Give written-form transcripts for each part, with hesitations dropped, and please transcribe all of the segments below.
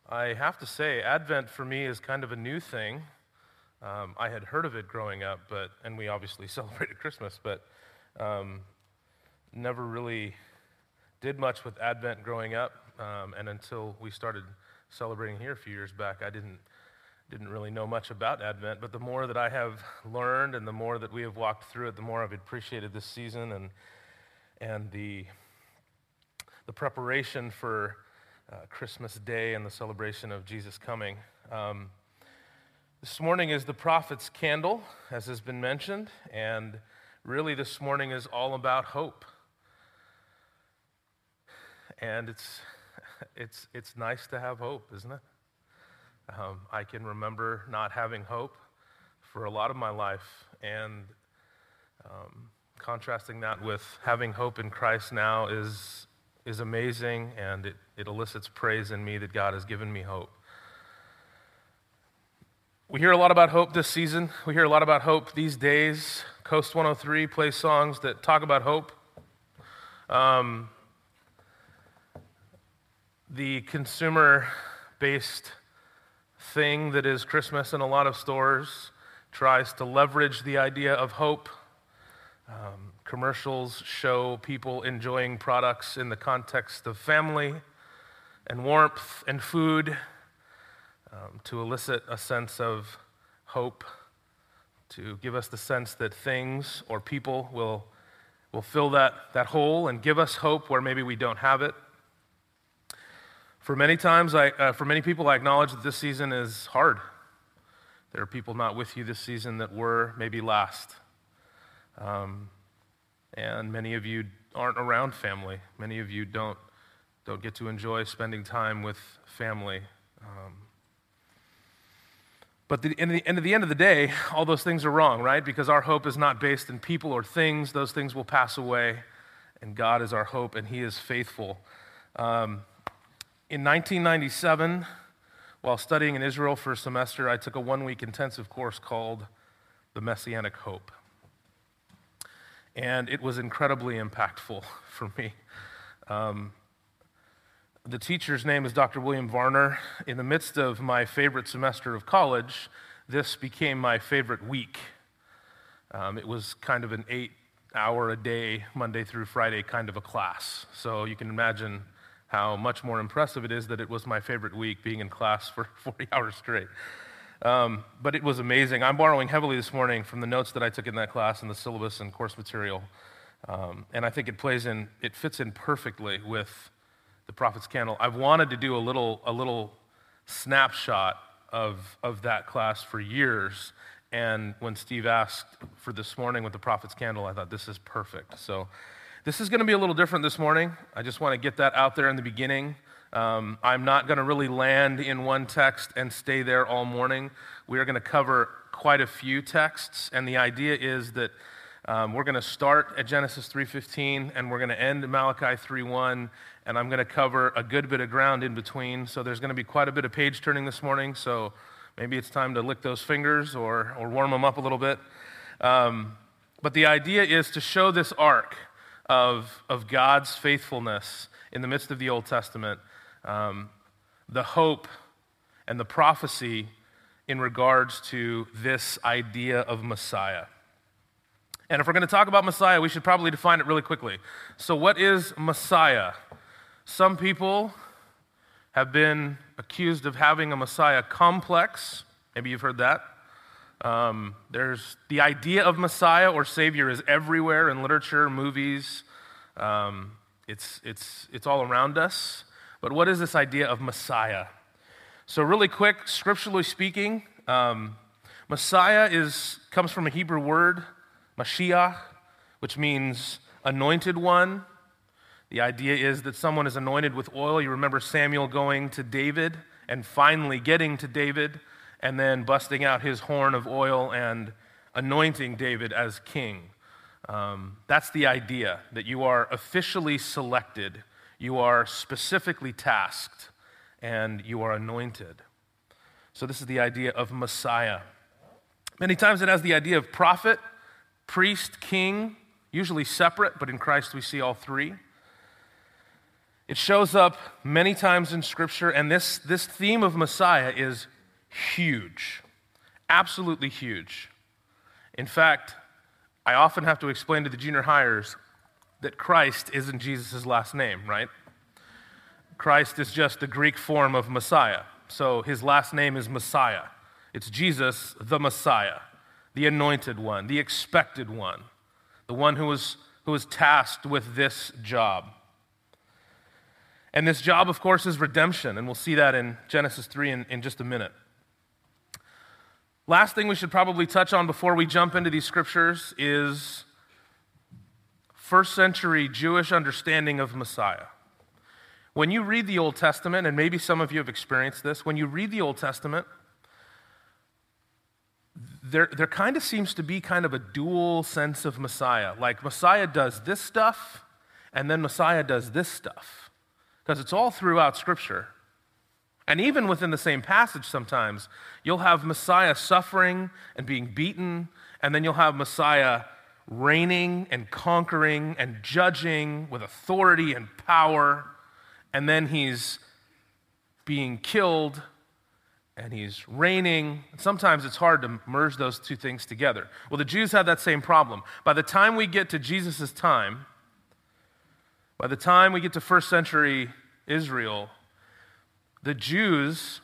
I have to say, Advent for me is kind of a new thing. I had heard of it growing up, and we obviously celebrated Christmas, but never really did much with Advent growing up. And until we started celebrating here a few years back, I didn't really know much about Advent. But the more that I have learned and the more that we have walked through it, the more I've appreciated this season and the preparation for Christmas Day and the celebration of Jesus coming. This morning is the prophet's candle, as has been mentioned, and really this morning is all about hope. And it's nice to have hope, isn't it? I can remember not having hope for a lot of my life, and contrasting that with having hope in Christ now is amazing, and it elicits praise in me that God has given me hope. We hear a lot about hope this season. We hear a lot about hope these days. Coast 103 plays songs that talk about hope. The consumer-based thing that is Christmas in a lot of stores tries to leverage the idea of hope. Commercials show people enjoying products in the context of family and warmth and food to elicit a sense of hope, to give us the sense that things or people will fill that hole and give us hope where maybe we don't have it. For many people, I acknowledge that this season is hard. There are people not with you this season that were maybe last. And many of you aren't around family. Many of you don't get to enjoy spending time with family. But at the end of the day, all those things are wrong, right? Because our hope is not based in people or things. Those things will pass away, and God is our hope, and He is faithful. In 1997, while studying in Israel for a semester, I took a one-week intensive course called The Messianic Hope. And it was incredibly impactful for me. The teacher's name is Dr. William Varner. In the midst of my favorite semester of college, this became my favorite week. It was kind of an 8-hour-a-day, Monday through Friday kind of a class. So you can imagine how much more impressive it is that it was my favorite week being in class for 40 hours straight. But it was amazing. I'm borrowing heavily this morning from the notes that I took in that class and the syllabus and course material. And I think it fits in perfectly with the prophet's candle. I've wanted to do a little snapshot of that class for years. And when Steve asked for this morning with the prophet's candle, I thought this is perfect. So this is going to be a little different this morning. I just want to get that out there in the beginning. I'm not going to really land in one text and stay there all morning. We are going to cover quite a few texts, and the idea is that we're going to start at Genesis 3:15, and we're going to end at Malachi 3:1, and I'm going to cover a good bit of ground in between. So there's going to be quite a bit of page turning this morning, so maybe it's time to lick those fingers or warm them up a little bit. But the idea is to show this arc of God's faithfulness in the midst of the Old Testament, the hope and the prophecy in regards to this idea of Messiah. And if we're going to talk about Messiah, we should probably define it really quickly. So what is Messiah? Some people have been accused of having a Messiah complex. Maybe you've heard that. There's the idea of Messiah or Savior is everywhere in literature, movies. It's all around us. But what is this idea of Messiah? So really quick, scripturally speaking, Messiah comes from a Hebrew word, Mashiach, which means anointed one. The idea is that someone is anointed with oil. You remember Samuel going to David and finally getting to David and then busting out his horn of oil and anointing David as king. That's the idea, that you are officially selected, you are specifically tasked, and you are anointed. So this is the idea of Messiah. Many times it has the idea of prophet, priest, king, usually separate, but in Christ we see all three. It shows up many times in Scripture, and this theme of Messiah is huge, absolutely huge. In fact, I often have to explain to the junior hires that Christ isn't Jesus' last name, right? Christ is just the Greek form of Messiah. So his last name is Messiah. It's Jesus, the Messiah, the anointed one, the expected one, the one who was tasked with this job. And this job, of course, is redemption, and we'll see that in Genesis 3 in just a minute. Last thing we should probably touch on before we jump into these scriptures is first century Jewish understanding of Messiah. When you read the Old Testament, and maybe some of you have experienced this, when you read the Old Testament, there kind of seems to be kind of a dual sense of Messiah. Like Messiah does this stuff, and then Messiah does this stuff. Because it's all throughout Scripture. And even within the same passage sometimes, you'll have Messiah suffering and being beaten, and then you'll have Messiah reigning and conquering and judging with authority and power, and then he's being killed and he's reigning. Sometimes it's hard to merge those two things together. Well, the Jews had that same problem. By the time we get to Jesus' time, by the time we get to first century Israel, the Jews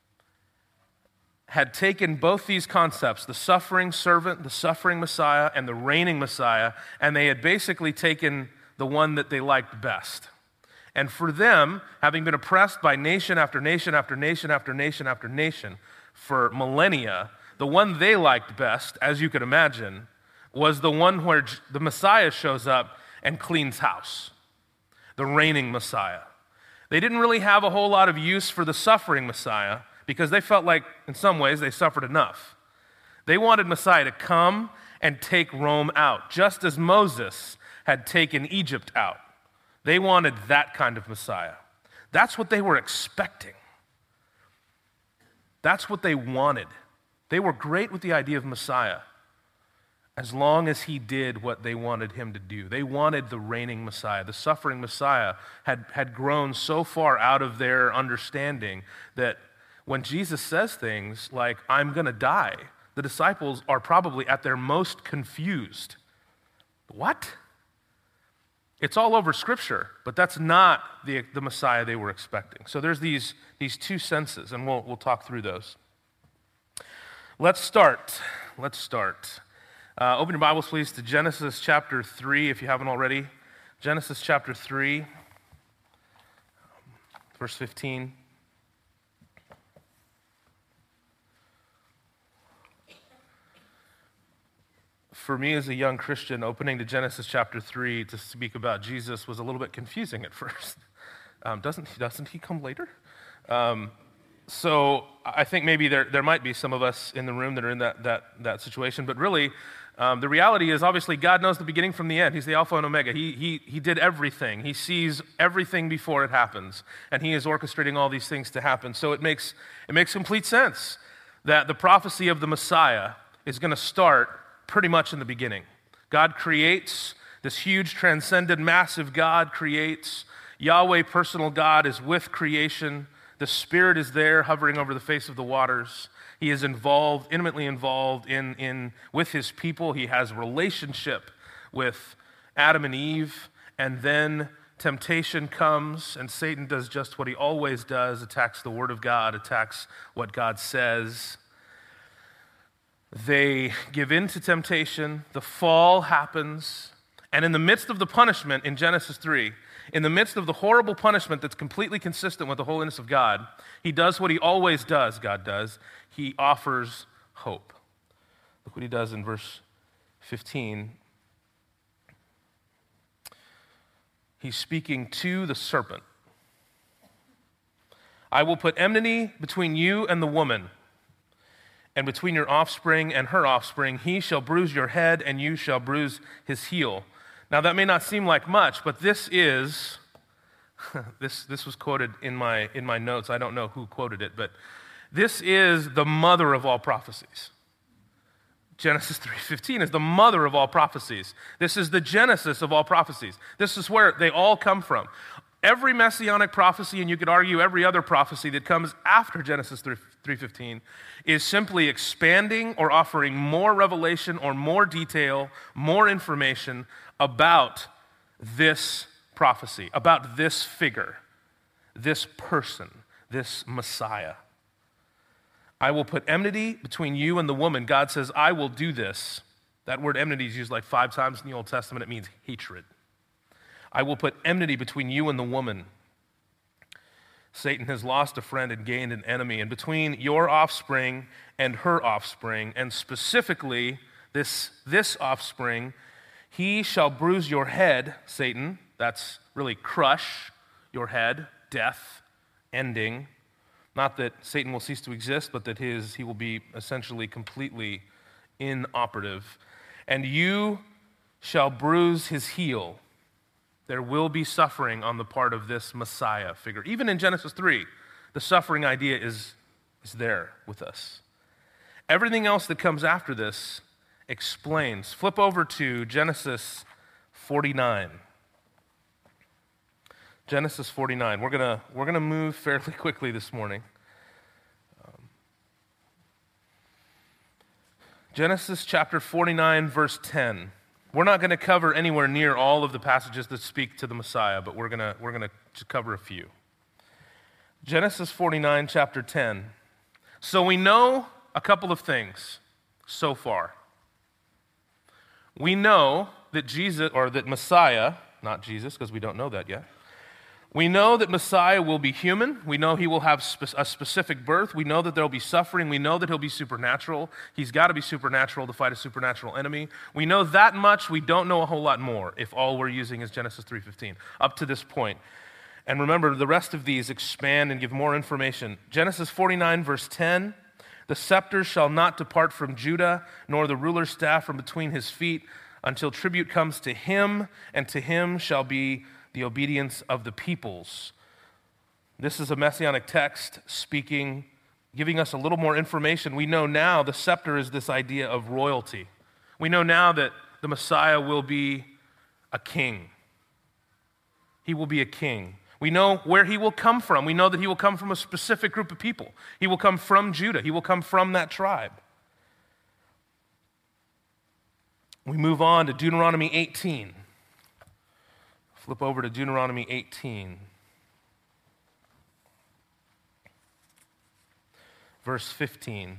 had taken both these concepts, the suffering servant, the suffering Messiah, and the reigning Messiah, and they had basically taken the one that they liked best. And for them, having been oppressed by nation after nation after nation after nation after nation for millennia, the one they liked best, as you could imagine, was the one where the Messiah shows up and cleans house, the reigning Messiah. They didn't really have a whole lot of use for the suffering Messiah because they felt like, in some ways, they suffered enough. They wanted Messiah to come and take Rome out, just as Moses had taken Egypt out. They wanted that kind of Messiah. That's what they were expecting. That's what they wanted. They were great with the idea of Messiah as long as he did what they wanted him to do. They wanted the reigning Messiah. The suffering Messiah had grown so far out of their understanding that when Jesus says things like, "I'm going to die," the disciples are probably at their most confused. What? It's all over Scripture, but that's not the Messiah they were expecting. So there's these two senses, and we'll talk through those. Let's start. Open your Bibles, please, to Genesis chapter 3, if you haven't already. Genesis chapter 3, verse 15. For me as a young Christian, opening to Genesis chapter 3 to speak about Jesus was a little bit confusing at first. Doesn't he come later? So I think maybe there might be some of us in the room that are in that situation, but really, the reality is obviously God knows the beginning from the end. He's the Alpha and Omega. He did everything. He sees everything before it happens, and he is orchestrating all these things to happen. So it makes complete sense that the prophecy of the Messiah is going to start pretty much in the beginning. God creates this huge, transcendent, massive God creates. Yahweh, personal God, is with creation. The Spirit is there, hovering over the face of the waters. He is involved, intimately involved with his people. He has relationship with Adam and Eve, and then temptation comes, and Satan does just what he always does, attacks the Word of God, attacks what God says. They give in to temptation, the fall happens, and in the midst of the punishment in Genesis 3, in the midst of the horrible punishment that's completely consistent with the holiness of God, he does what he always does, God does. He offers hope. Look what he does in verse 15. He's speaking to the serpent. "I will put enmity between you and the woman, and between your offspring and her offspring. He shall bruise your head, and you shall bruise his heel." Now that may not seem like much, but this is, this was quoted in my notes. I don't know who quoted it, but this is the mother of all prophecies. Genesis 3:15 is the mother of all prophecies. This is the genesis of all prophecies. This is where they all come from. Every messianic prophecy, and you could argue every other prophecy that comes after Genesis 3:15, is simply expanding or offering more revelation or more detail, more information about this prophecy, about this figure, this person, this Messiah. I will put enmity between you and the woman. God says, I will do this. That word enmity is used like 5 times in the Old Testament. It means hatred. I will put enmity between you and the woman. Satan has lost a friend and gained an enemy. And between your offspring and her offspring, and specifically this offspring, he shall bruise your head, Satan. That's really crush your head, death, ending. Not that Satan will cease to exist, but that he will be essentially completely inoperative. And you shall bruise his heel. There will be suffering on the part of this Messiah figure. Even in Genesis 3, the suffering idea is there with us. Everything else that comes after this explains. Flip over to Genesis 49. Genesis 49. We're gonna move fairly quickly this morning. Genesis chapter 49, verse 10. We're not going to cover anywhere near all of the passages that speak to the Messiah, but we're going to cover a few. Genesis 49, chapter 10. So we know a couple of things so far. We know that Messiah, not Jesus, because we don't know that yet. We know that Messiah will be human. We know he will have a specific birth. We know that there will be suffering. We know that he'll be supernatural. He's got to be supernatural to fight a supernatural enemy. We know that much. We don't know a whole lot more if all we're using is Genesis 3:15 up to this point. And remember, the rest of these expand and give more information. Genesis 49, verse 10, the scepter shall not depart from Judah, nor the ruler's staff from between his feet, until tribute comes to him, and to him shall be the obedience of the peoples. This is a messianic text speaking, giving us a little more information. We know now the scepter is this idea of royalty. We know now that the Messiah will be a king. He will be a king. We know where he will come from. We know that he will come from a specific group of people. He will come from Judah. He will come from that tribe. We move on to Deuteronomy 18. Flip over to Deuteronomy 18. Verse 15.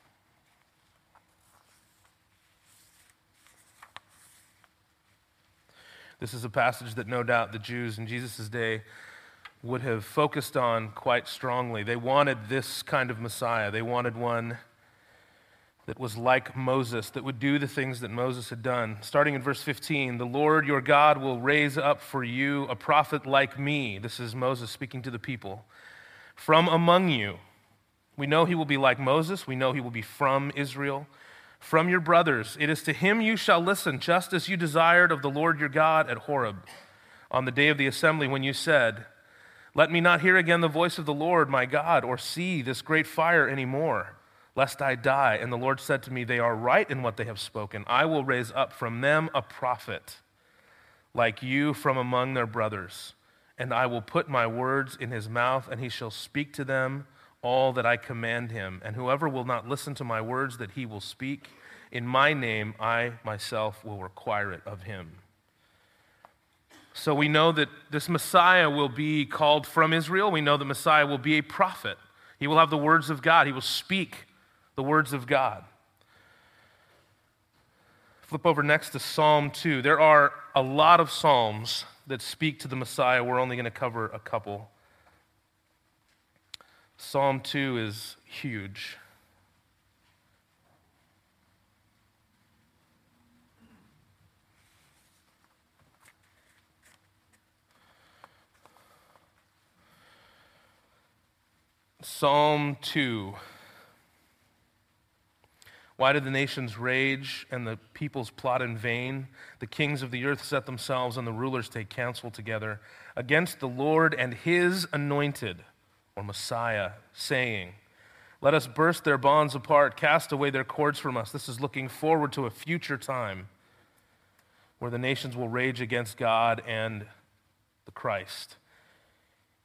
This is a passage that no doubt the Jews in Jesus' day would have focused on quite strongly. They wanted this kind of Messiah. They wanted one that was like Moses, that would do the things that Moses had done. Starting in verse 15, the Lord your God will raise up for you a prophet like me. This is Moses speaking to the people. From among you. We know he will be like Moses. We know he will be from Israel. From your brothers. It is to him you shall listen, just as you desired of the Lord your God at Horeb, on the day of the assembly when you said, let me not hear again the voice of the Lord my God, or see this great fire anymore, lest I die. And the Lord said to me, they are right in what they have spoken. I will raise up from them a prophet like you from among their brothers, and I will put my words in his mouth, and he shall speak to them all that I command him. And whoever will not listen to my words that he will speak, in my name I myself will require it of him. So we know that this Messiah will be called from Israel. We know that Messiah will be a prophet. He will have the words of God. He will speak the words of God. Flip over next to Psalm 2. There are a lot of Psalms that speak to the Messiah. We're only going to cover a couple. Psalm 2 is huge. Psalm 2. Why did the nations rage and the peoples plot in vain? The kings of the earth set themselves and the rulers take counsel together against the Lord and his anointed, or Messiah, saying, let us burst their bonds apart, cast away their cords from us. This is looking forward to a future time where the nations will rage against God and the Christ.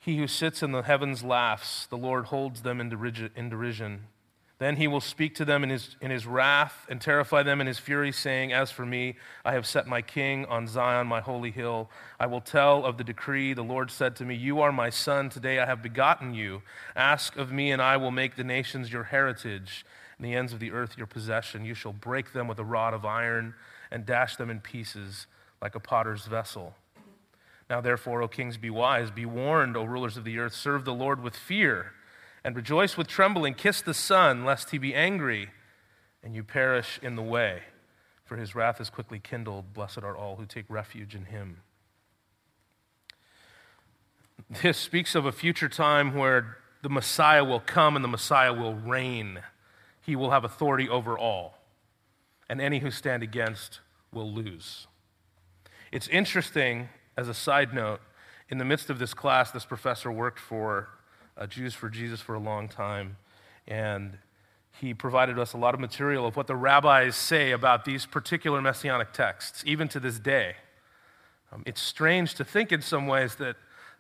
He who sits in the heavens laughs. The Lord holds them in derision. Then he will speak to them in his wrath and terrify them in his fury, saying, As for me, I have set my king on Zion, my holy hill. I will tell of the decree. The Lord said to me, You are my son. Today I have begotten you. Ask of me, and I will make the nations your heritage, and the ends of the earth your possession. You shall break them with a rod of iron and dash them in pieces like a potter's vessel. Now therefore, O kings, be wise. Be warned, O rulers of the earth. Serve the Lord with fear and rejoice with trembling. Kiss the Son, lest he be angry and you perish in the way. For his wrath is quickly kindled. Blessed are all who take refuge in him. This speaks of a future time where the Messiah will come and the Messiah will reign. He will have authority over all, and any who stand against will lose. It's interesting, as a side note, in the midst of this class, this professor worked for Jews for Jesus for a long time, and he provided us a lot of material of what the rabbis say about these particular messianic texts, even to this day. It's strange to think in some ways that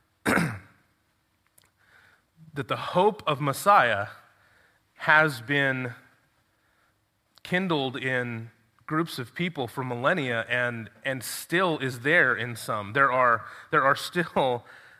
that the hope of Messiah has been kindled in groups of people for millennia and still is there in some. There are still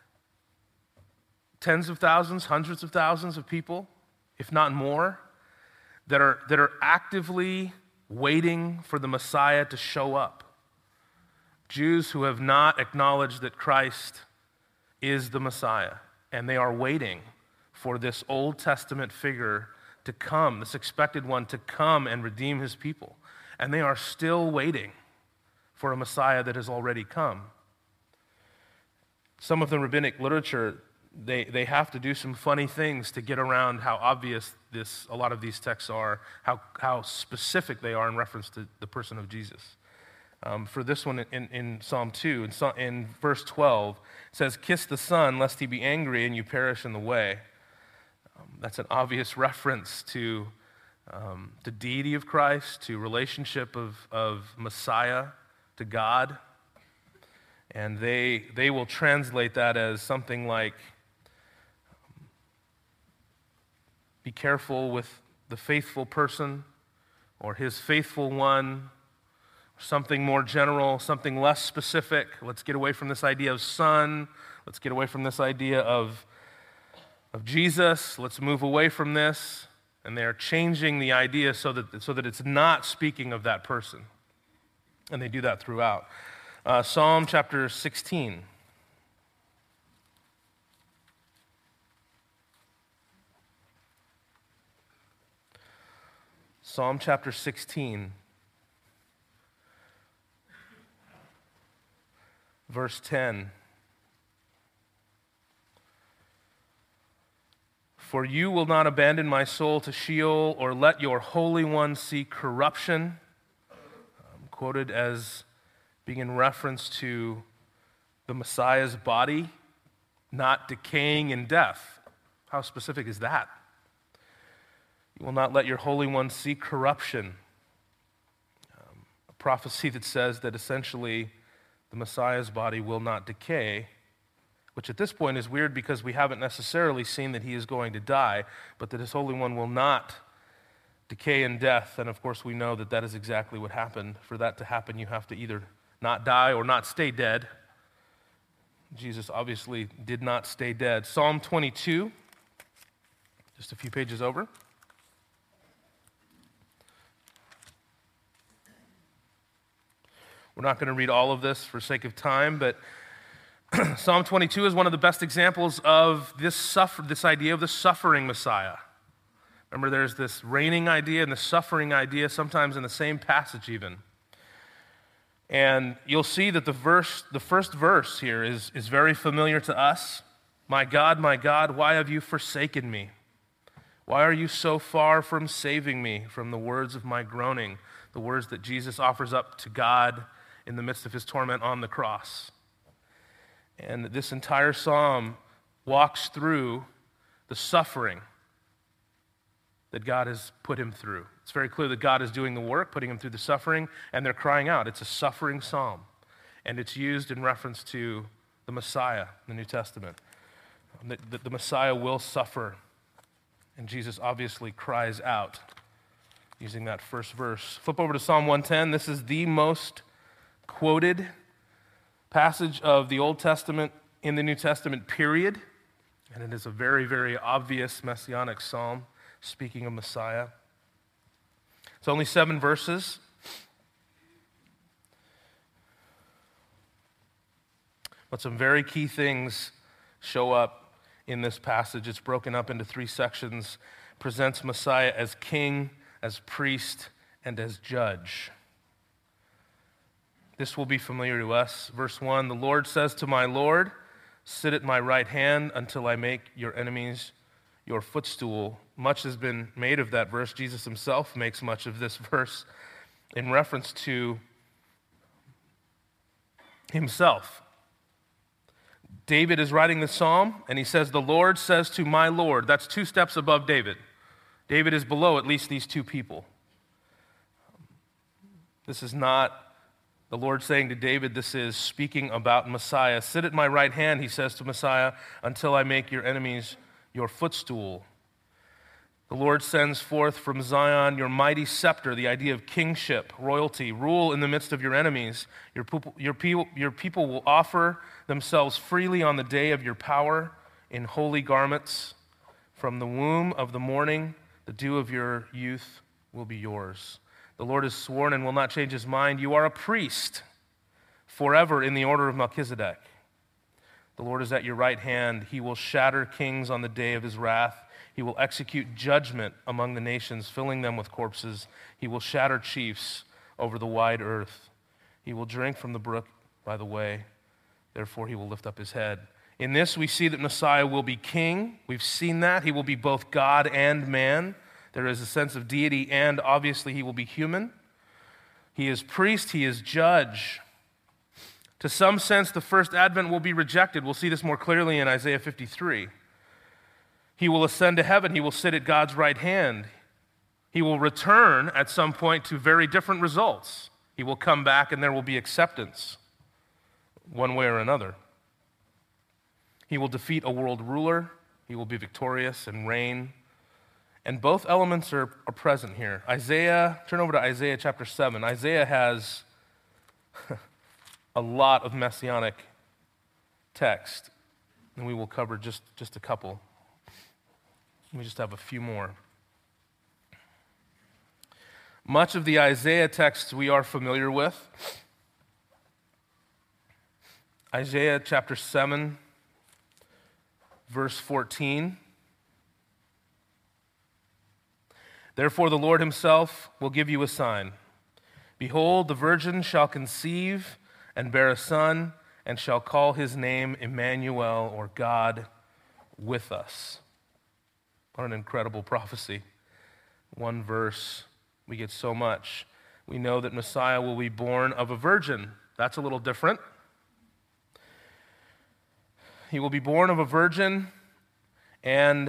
tens of thousands, hundreds of thousands of people, if not more, that are actively waiting for the Messiah to show up. Jews who have not acknowledged that Christ is the Messiah, and they are waiting for this Old Testament figure to come, this expected one to come and redeem his people. And they are still waiting for a Messiah that has already come. Some of the rabbinic literature, they have to do some funny things to get around how obvious a lot of these texts are, how specific they are in reference to the person of Jesus. For this one in Psalm 2, in verse 12, it says, Kiss the Son, lest he be angry and you perish in the way. That's an obvious reference to the deity of Christ, to relationship of Messiah to God. And they will translate that as something like, be careful with the faithful person, or his faithful one, something more general, something less specific. Let's get away from this idea of son. Let's get away from this idea of Jesus. Let's move away from this. And they're changing the idea so that it's not speaking of that person. And they do that throughout. Psalm chapter 16. Psalm chapter 16. Verse 10. For you will not abandon my soul to Sheol, or let your Holy One see corruption. Quoted as being in reference to the Messiah's body not decaying in death. How specific is that? You will not let your Holy One see corruption. A prophecy that says that essentially the Messiah's body will not decay, which at this point is weird because we haven't necessarily seen that he is going to die, but that his Holy One will not decay in death. And of course we know that that is exactly what happened. For that to happen, you have to either not die or not stay dead. Jesus obviously did not stay dead. Psalm 22, just a few pages over. We're not going to read all of this for sake of time, but Psalm 22 is one of the best examples of this idea of the suffering Messiah. Remember, there's this reigning idea and the suffering idea, sometimes in the same passage even. And you'll see that the first verse here is very familiar to us. My God, why have you forsaken me? Why are you so far from saving me from the words of my groaning, the words that Jesus offers up to God in the midst of his torment on the cross? And this entire psalm walks through the suffering that God has put him through. It's very clear that God is doing the work, putting him through the suffering, and they're crying out. It's a suffering psalm, and it's used in reference to the Messiah, the New Testament. that the Messiah will suffer. And Jesus obviously cries out using that first verse. Flip over to Psalm 110. This is the most quoted passage of the Old Testament in the New Testament, period. And it is a very, very obvious messianic psalm speaking of Messiah. It's only 7 verses. But some very key things show up in this passage. It's broken up into 3 sections. Presents Messiah as king, as priest, and as judge. This will be familiar to us. Verse 1, the Lord says to my Lord, sit at my right hand until I make your enemies your footstool. Much has been made of that verse. Jesus himself makes much of this verse in reference to himself. David is writing the psalm, and he says, the Lord says to my Lord. That's 2 steps above David. David is below at least these 2 people. This is not the Lord saying to David, this is speaking about Messiah. Sit at my right hand, he says to Messiah, until I make your enemies your footstool. The Lord sends forth from Zion your mighty scepter, the idea of kingship, royalty, rule in the midst of your enemies. Your people will offer themselves freely on the day of your power in holy garments. From the womb of the morning, the dew of your youth will be yours. The Lord has sworn and will not change his mind. You are a priest forever in the order of Melchizedek. The Lord is at your right hand. He will shatter kings on the day of his wrath. He will execute judgment among the nations, filling them with corpses. He will shatter chiefs over the wide earth. He will drink from the brook by the way. Therefore, he will lift up his head. In this, we see that Messiah will be king. We've seen that. He will be both God and man. There is a sense of deity, and obviously he will be human. He is priest, he is judge. To some sense, the first advent will be rejected. We'll see this more clearly in Isaiah 53. He will ascend to heaven. He will sit at God's right hand. He will return at some point to very different results. He will come back and there will be acceptance, one way or another. He will defeat a world ruler. He will be victorious and reign. And both elements are present here. Turn over to Isaiah chapter 7. Isaiah has a lot of messianic text, and we will cover just a couple. We just have a few more. Much of the Isaiah text we are familiar with. Isaiah chapter 7, verse 14. Therefore, the Lord himself will give you a sign. Behold, the virgin shall conceive and bear a son, and shall call his name Emmanuel, or God with us. What an incredible prophecy. One verse, we get so much. We know that Messiah will be born of a virgin. That's a little different. He will be born of a virgin, and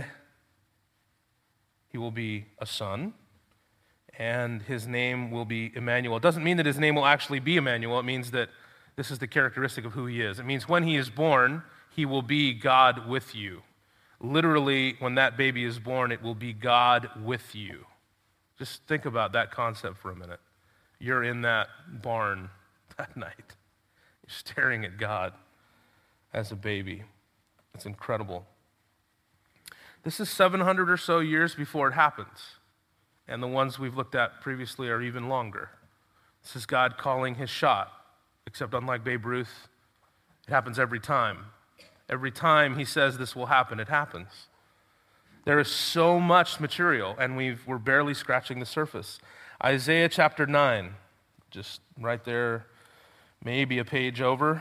he will be a son, and his name will be Emmanuel. It doesn't mean that his name will actually be Emmanuel. It means that this is the characteristic of who he is. It means when he is born, he will be God with you. Literally, when that baby is born, it will be God with you. Just think about that concept for a minute. You're in that barn that night. You're staring at God as a baby. It's incredible. This is 700 or so years before it happens. And the ones we've looked at previously are even longer. This is God calling his shot. Except unlike Babe Ruth, it happens every time. Every time he says this will happen, it happens. There is so much material, and we're barely scratching the surface. Isaiah chapter 9, just right there, maybe a page over.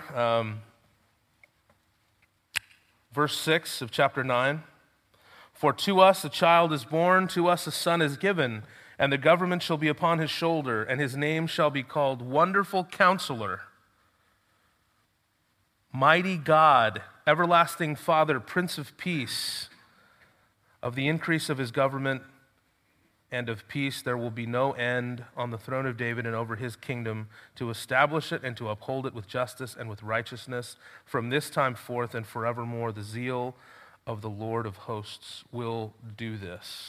Verse 6 of chapter 9. For to us a child is born, to us a son is given, and the government shall be upon his shoulder, and his name shall be called Wonderful Counselor, Mighty God, Everlasting Father, Prince of Peace. Of the increase of his government and of peace there will be no end on the throne of David and over his kingdom, to establish it and to uphold it with justice and with righteousness from this time forth and forevermore. The zeal of the Lord of hosts will do this.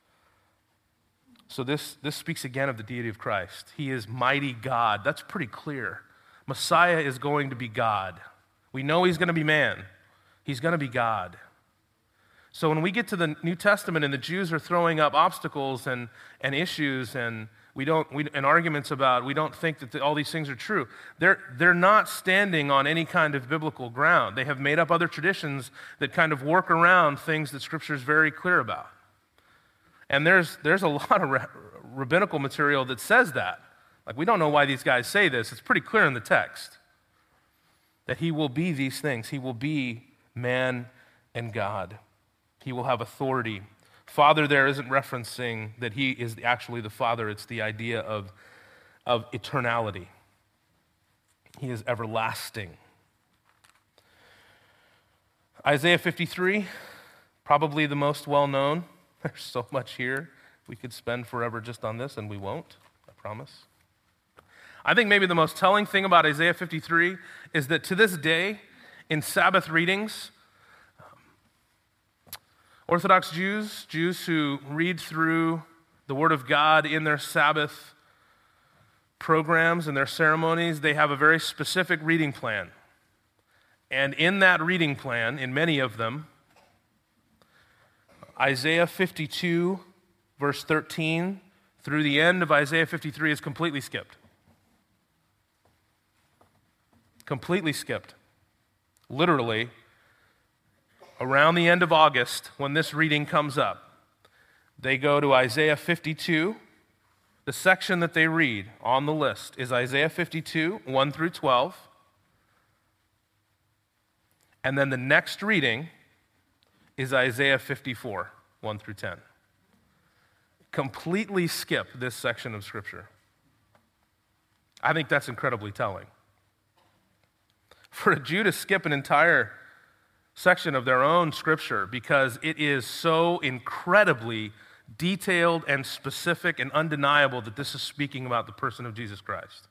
So this speaks again of the deity of Christ. He is mighty God. That's pretty clear. Messiah is going to be God. We know he's going to be man. He's going to be God. So when we get to the New Testament and the Jews are throwing up obstacles and issues and and arguments about, we don't think that all these things are true. They're not standing on any kind of biblical ground. They have made up other traditions that kind of work around things that Scripture is very clear about. And there's a lot of rabbinical material that says that. Like, we don't know why these guys say this. It's pretty clear in the text that he will be these things. He will be man and God. He will have authority. Father there isn't referencing that he is actually the Father. It's the idea of eternality. He is everlasting. Isaiah 53, probably the most well-known. There's so much here. We could spend forever just on this, and we won't, I promise. I think maybe the most telling thing about Isaiah 53 is that to this day, in Sabbath readings, Orthodox Jews who read through the Word of God in their Sabbath programs and their ceremonies, they have a very specific reading plan. And in that reading plan, in many of them, Isaiah 52, verse 13, through the end of Isaiah 53 is completely skipped. Completely skipped. Literally, around the end of August, when this reading comes up, they go to Isaiah 52. The section that they read on the list is Isaiah 52, 1 through 12. And then the next reading is Isaiah 54, 1 through 10. Completely skip this section of Scripture. I think that's incredibly telling. For a Jew to skip an entire section of their own Scripture because it is so incredibly detailed and specific and undeniable that this is speaking about the person of Jesus Christ.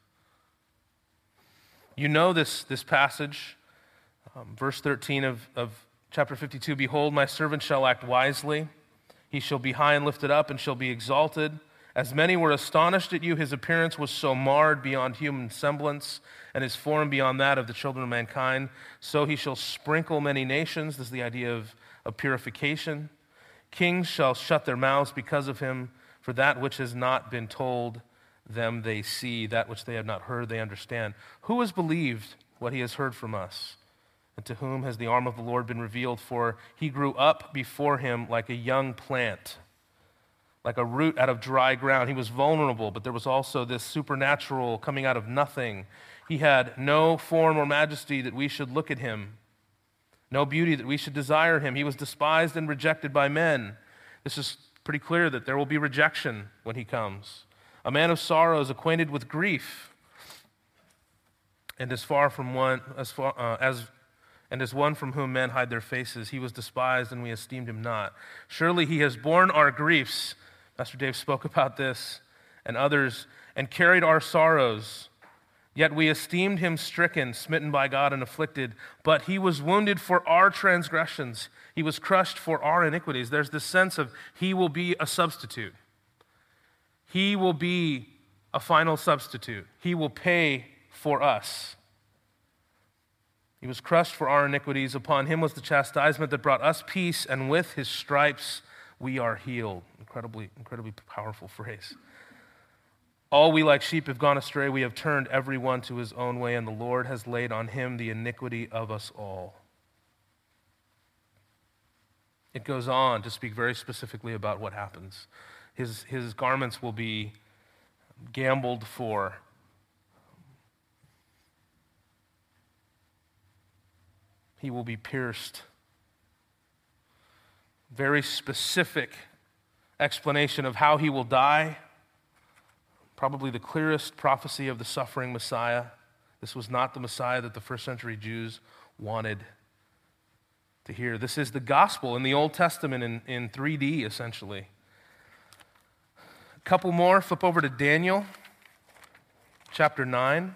You know this passage, verse 13 of chapter 52, "Behold, my servant shall act wisely. He shall be high and lifted up and shall be exalted. As many were astonished at you, his appearance was so marred beyond human semblance, and his form beyond that of the children of mankind. So he shall sprinkle many nations." This is the idea of purification. "Kings shall shut their mouths because of him, for that which has not been told them they see, that which they have not heard they understand. Who has believed what he has heard from us? And to whom has the arm of the Lord been revealed? For he grew up before him like a young plant, like a root out of dry ground." He was vulnerable, but there was also this supernatural coming out of nothing. He had no form or majesty that we should look at him, no beauty that we should desire him. He was despised and rejected by men. This is pretty clear that there will be rejection when he comes. "A man of sorrows, acquainted with grief, and as one from whom men hide their faces. He was despised, and we esteemed him not. Surely he has borne our griefs," Pastor Dave spoke about this, "and others, and carried our sorrows. Yet we esteemed him stricken, smitten by God, and afflicted. But he was wounded for our transgressions. He was crushed for our iniquities." There's this sense of he will be a substitute. He will be a final substitute. He will pay for us. "He was crushed for our iniquities. Upon him was the chastisement that brought us peace, and with his stripes we are healed." Incredibly powerful phrase. "All we like sheep have gone astray. We have turned every one to his own way, and the Lord has laid on him the iniquity of us all." It goes on to speak very specifically about what happens. His garments will be gambled for. He will be pierced. Very specific explanation of how he will die. Probably the clearest prophecy of the suffering Messiah. This was not the Messiah that the first century Jews wanted to hear. This is the gospel in the Old Testament in 3D, essentially. A couple more. Flip over to Daniel, chapter 9.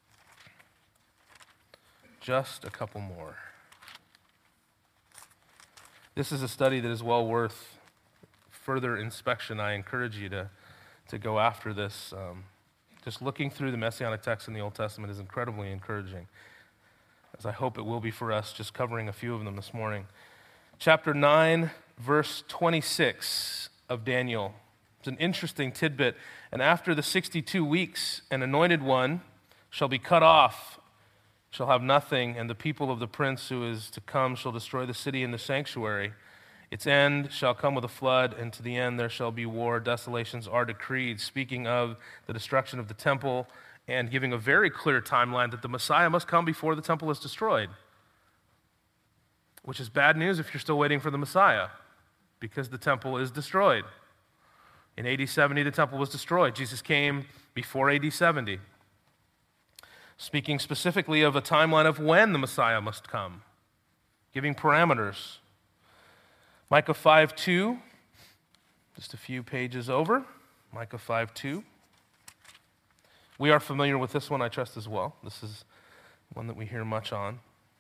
Just a couple more. This is a study that is well worth further inspection. I encourage you to go after this. Just looking through the Messianic texts in the Old Testament is incredibly encouraging, as I hope it will be for us, just covering a few of them this morning. Chapter 9, verse 26 of Daniel. It's an interesting tidbit. And after the 62 weeks, an anointed one shall be cut off, shall have nothing, and the people of the prince who is to come shall destroy the city and the sanctuary. Its end shall come with a flood, and to the end there shall be war. Desolations are decreed, speaking of the destruction of the temple and giving a very clear timeline that the Messiah must come before the temple is destroyed, which is bad news if you're still waiting for the Messiah, because the temple is destroyed. In AD 70, the temple was destroyed. Jesus came before AD 70, speaking specifically of a timeline of when the Messiah must come, giving parameters. Micah 5:2, just a few pages over. Micah 5:2. We are familiar with this one, I trust, as well. This is one that we hear much on.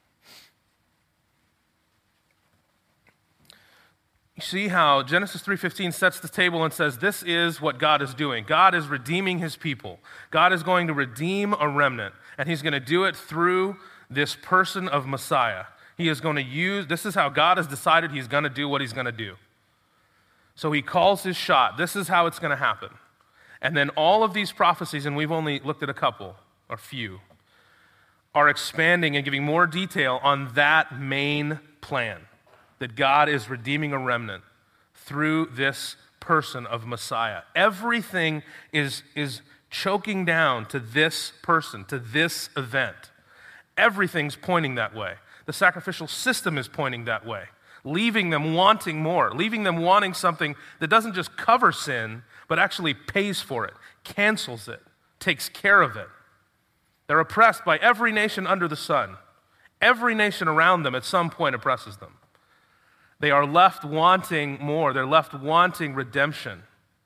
You see how Genesis 3:15 sets the table and says, this is what God is doing. God is redeeming his people. God is going to redeem a remnant, and he's going to do it through this person of Messiah. He is going to use, this is how God has decided he's going to do what he's going to do. So he calls his shot. This is how it's going to happen. And then all of these prophecies, and we've only looked at a couple, or few, are expanding and giving more detail on that main plan, that God is redeeming a remnant through this person of Messiah. Everything is choking down to this person, to this event. Everything's pointing that way. The sacrificial system is pointing that way, leaving them wanting more, leaving them wanting something that doesn't just cover sin, but actually pays for it, cancels it, takes care of it. They're oppressed by every nation under the sun. Every nation around them at some point oppresses them. They are left wanting more. They're left wanting redemption.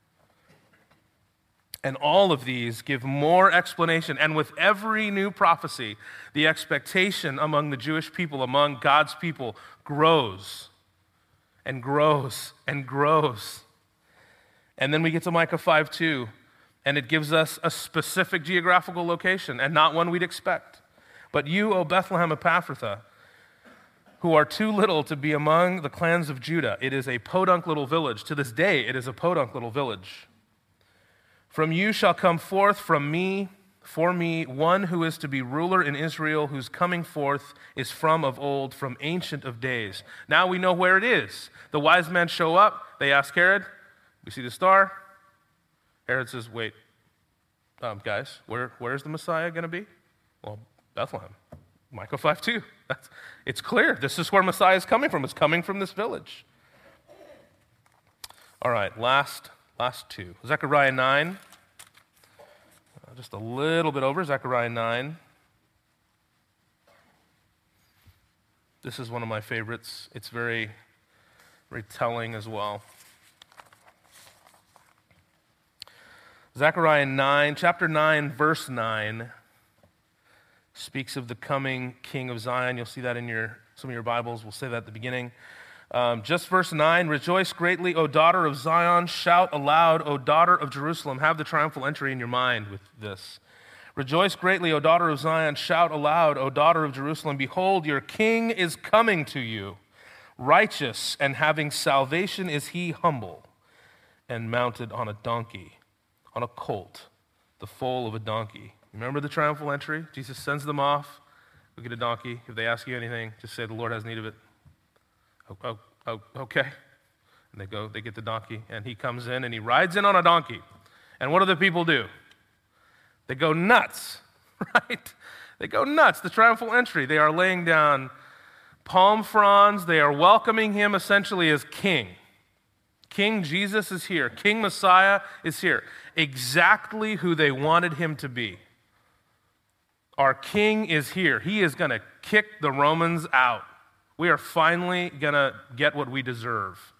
And all of these give more explanation. And with every new prophecy, the expectation among the Jewish people, among God's people, grows and grows and grows. And then we get to Micah 5:2, and it gives us a specific geographical location, and not one we'd expect. But you, O Bethlehem Ephrathah, who are too little to be among the clans of Judah. It is a podunk little village. To this day, it is a podunk little village. From you shall come forth for me, one who is to be ruler in Israel, whose coming forth is from of old, from ancient of days. Now we know where it is. The wise men show up. They ask Herod, we see the star. Herod says, wait, guys, where's the Messiah going to be? Well, Bethlehem. Micah 5:2. It's clear. This is where Messiah is coming from. It's coming from this village. All right, last two. Zechariah 9. Just a little bit over, Zechariah 9. This is one of my favorites. It's very, very telling as well. Zechariah 9, chapter 9, verse 9, speaks of the coming King of Zion. You'll see that in some of your Bibles. We'll say that at the beginning. Just verse 9, rejoice greatly, O daughter of Zion. Shout aloud, O daughter of Jerusalem. Have the triumphal entry in your mind with this. Rejoice greatly, O daughter of Zion. Shout aloud, O daughter of Jerusalem. Behold, your king is coming to you. Righteous and having salvation is he, humble and mounted on a donkey, on a colt, the foal of a donkey. Remember the triumphal entry? Jesus sends them off. Go get a donkey. If they ask you anything, just say the Lord has need of it. Okay. And they get the donkey, and he comes in, and he rides in on a donkey. And what do the people do? They go nuts, right? They go nuts. The triumphal entry. They are laying down palm fronds. They are welcoming him essentially as king. King Jesus is here. King Messiah is here. Exactly who they wanted him to be. Our king is here. He is going to kick the Romans out. We are finally going to get what we deserve.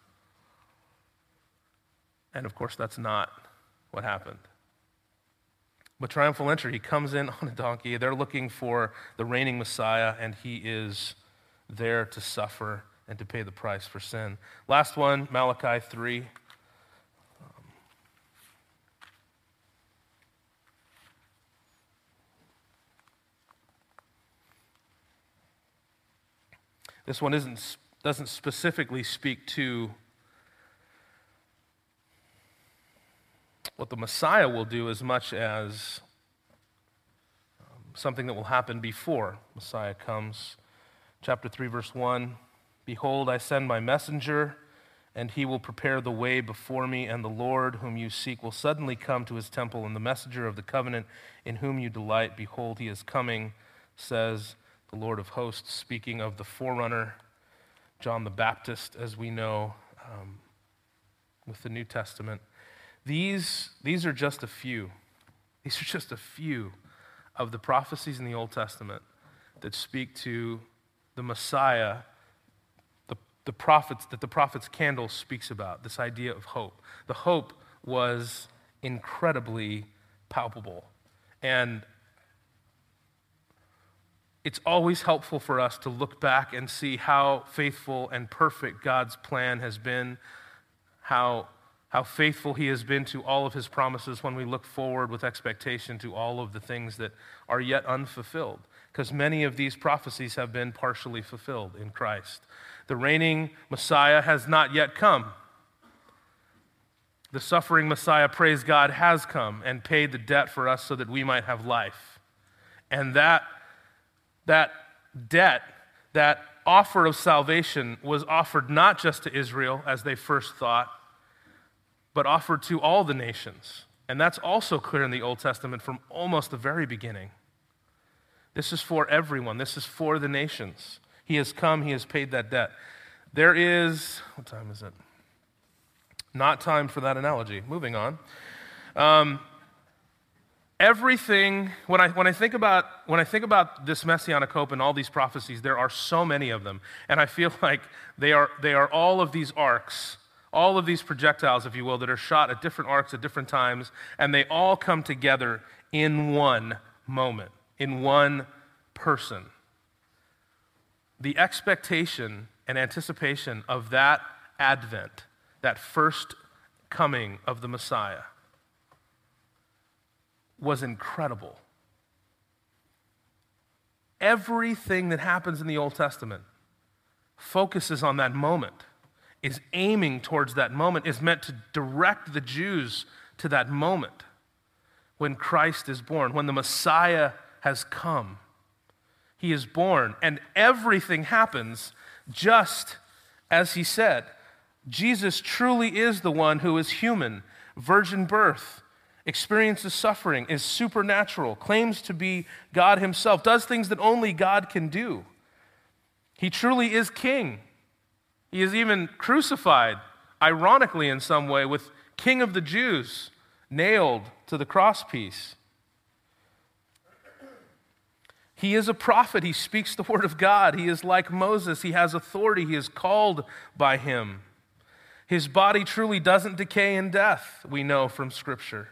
And of course, that's not what happened. But triumphal entry, he comes in on a donkey. They're looking for the reigning Messiah, and he is there to suffer and to pay the price for sin. Last one, Malachi 3. This one doesn't specifically speak to what the Messiah will do as much as something that will happen before Messiah comes. Chapter 3, verse 1, "Behold, I send my messenger, and he will prepare the way before me, and the Lord whom you seek will suddenly come to his temple, and the messenger of the covenant in whom you delight, behold, he is coming, says the Lord of hosts," speaking of the forerunner, John the Baptist, as we know with the New Testament. These are just a few. These are just a few of the prophecies in the Old Testament that speak to the Messiah, the prophets that the prophet's candle speaks about, this idea of hope. The hope was incredibly palpable. And it's always helpful for us to look back and see how faithful and perfect God's plan has been, how faithful he has been to all of his promises when we look forward with expectation to all of the things that are yet unfulfilled, because many of these prophecies have been partially fulfilled in Christ. The reigning Messiah has not yet come. The suffering Messiah, praise God, has come and paid the debt for us so that we might have life. And that debt, that offer of salvation was offered not just to Israel, as they first thought, but offered to all the nations. And that's also clear in the Old Testament from almost the very beginning. This is for everyone. This is for the nations. He has come. He has paid that debt. There is, what time is it? Not time for that analogy. Moving on. Everything, when I think about this Messianic hope and all these prophecies, there are so many of them. And I feel like they are all of these arcs, all of these projectiles, if you will, that are shot at different arcs at different times, and they all come together in one moment, in one person. The expectation and anticipation of that advent, that first coming of the Messiah, was incredible. Everything that happens in the Old Testament focuses on that moment, is aiming towards that moment, is meant to direct the Jews to that moment when Christ is born, when the Messiah has come. He is born, and everything happens just as he said. Jesus truly is the one who is human, virgin birth, experiences suffering, is supernatural, claims to be God himself, does things that only God can do. He truly is king. He is even crucified, ironically in some way, with King of the Jews nailed to the crosspiece. He is a prophet. He speaks the word of God. He is like Moses. He has authority. He is called by him. His body truly doesn't decay in death, we know from Scripture.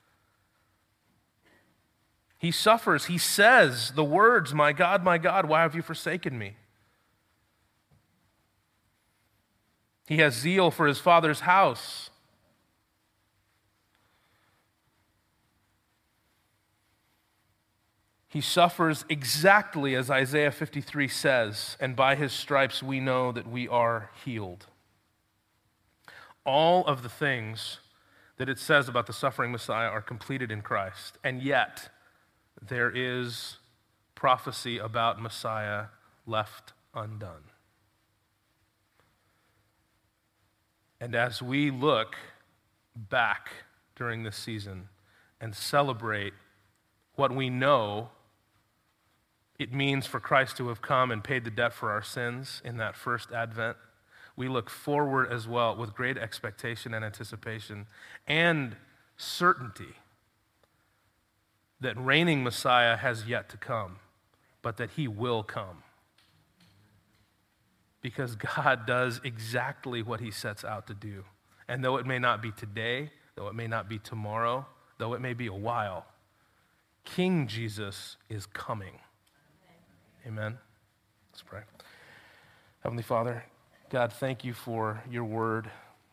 He suffers. He says the words, my God, why have you forsaken me?" He has zeal for his Father's house. He suffers exactly as Isaiah 53 says, and by his stripes we know that we are healed. All of the things that it says about the suffering Messiah are completed in Christ, and yet there is prophecy about Messiah left undone. And as we look back during this season and celebrate what we know it means for Christ to have come and paid the debt for our sins in that first advent, we look forward as well with great expectation and anticipation and certainty that reigning Messiah has yet to come, but that he will come. Because God does exactly what he sets out to do. And though it may not be today, though it may not be tomorrow, though it may be a while, King Jesus is coming. Amen. Let's pray. Heavenly Father, God, thank you for your word.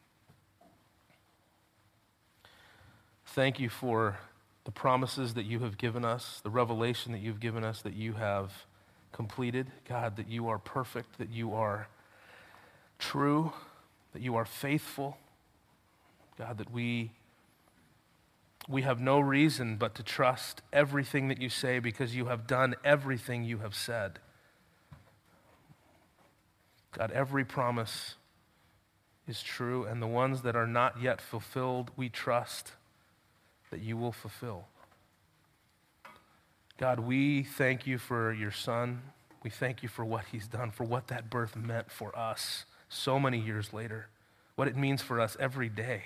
Thank you for the promises that you have given us, the revelation that you've given us, that you have completed. God, that you are perfect, that you are true, that you are faithful. God, that we have no reason but to trust everything that you say because you have done everything you have said. God, every promise is true, and the ones that are not yet fulfilled, we trust that you will fulfill. God, we thank you for your Son. We thank you for what he's done, for what that birth meant for us so many years later, what it means for us every day.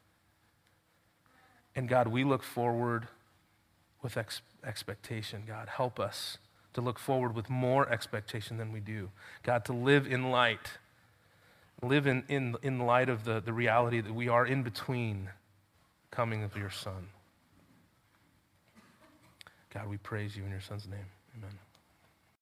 And God, we look forward with expectation. God, help us to look forward with more expectation than we do. God, to live in light, live in light of the reality that we are in between coming of your Son. God, we praise you in your Son's name. Amen.